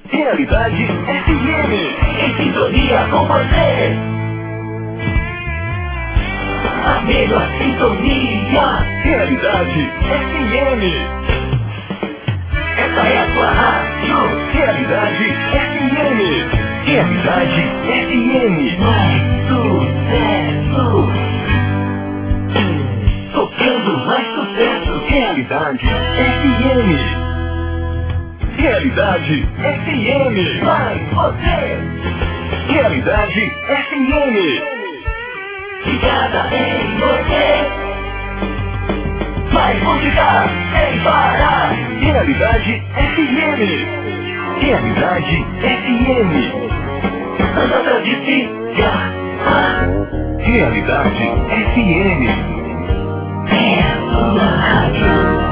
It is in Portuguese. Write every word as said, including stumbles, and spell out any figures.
Realidade F M. Em sintonia com você. A melhor sintonia. Realidade F M. Essa é a sua rádio. Realidade F M. Realidade F M. Mais sucesso. Tocando mais sucesso. Realidade F M. Realidade F M. Mais você. Realidade F M. Ligada em você. Mais música sem parar. Realidade F M. Realidade F M. Santa Transícia. Realidade F M. É a sua rádio.